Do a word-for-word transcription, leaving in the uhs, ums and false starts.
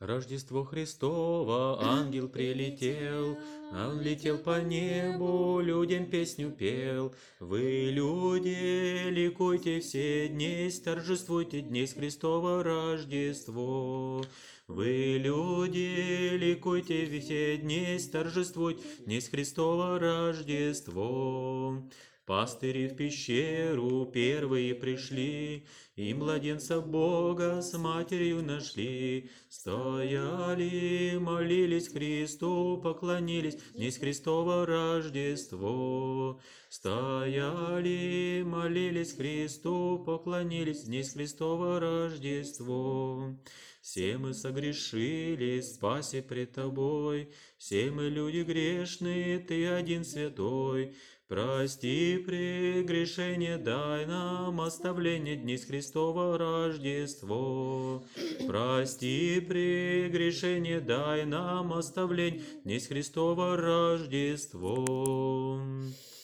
Рождество Христово, ангел прилетел, а он летел по небу, людям песню пел. Вы, люди, ликуйте все днесь, торжествуйте днесь Христово Рождество. Вы, люди, ликуйте все днесь, торжествуйте днесь Христово Рождество. Пастыри в пещеру первые пришли, и младенца Бога с матерью нашли. Стояли, молились Христу, поклонились, днесь Христово Рождество. Стояли, молились Христу, поклонились, днесь Христово Рождество. Все мы согрешили, спаси пред Тобой, все мы люди грешные, Ты один святой. Прости прегрешение, дай нам оставление днесь Христово Рождество. Прости прегрешение, дай нам оставление днесь Христово Рождество.